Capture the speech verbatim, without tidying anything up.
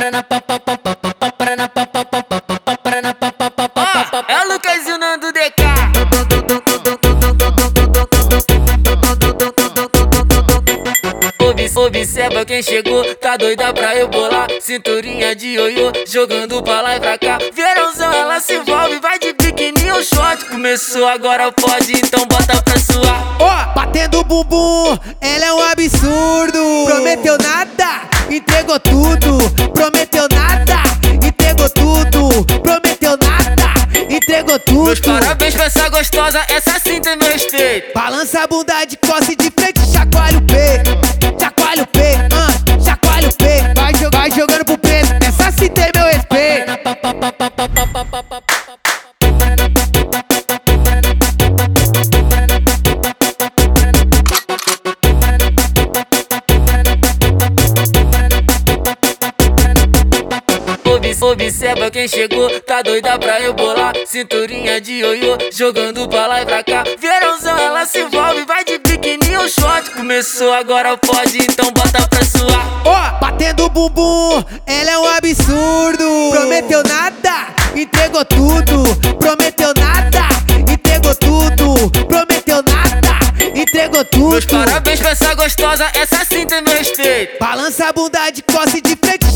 É o Lucas e o Nando D K. Observa quem chegou, tá doida pra rebolar. Cinturinha de ioiô, jogando pra lá e pra cá. Verãozão, ela se envolve, vai de biquíni ou short. Começou, agora pode, então bota pra suar. Ó, oh, batendo bumbum, ela é um absurdo. Prometeu nada, entregou tudo. Prometeu nada, entregou tudo. Prometeu nada, entregou tudo. Meus parabéns pra essa gostosa, essa sim tem meu respeito. Balança a bunda de costa e de frente, chacoalha o peito. Chacoalha o peito, uh, chacoalha o peito. Vai, vai jogando pro preto, essa sim tem meu respeito. Observa quem chegou, tá doida pra rebolar. Cinturinha de ioiô, jogando pra lá e pra cá. Verãozão, ela se envolve, vai de biquíni ou short. Começou, agora pode, então bota pra suar. Ó, oh, batendo bumbum, ela é um absurdo. Prometeu nada, entregou tudo. Prometeu nada, entregou tudo. Prometeu nada, entregou tudo. Meus parabéns pra essa gostosa, essa sim tem meu respeito. Balança a bunda de costa e de frente,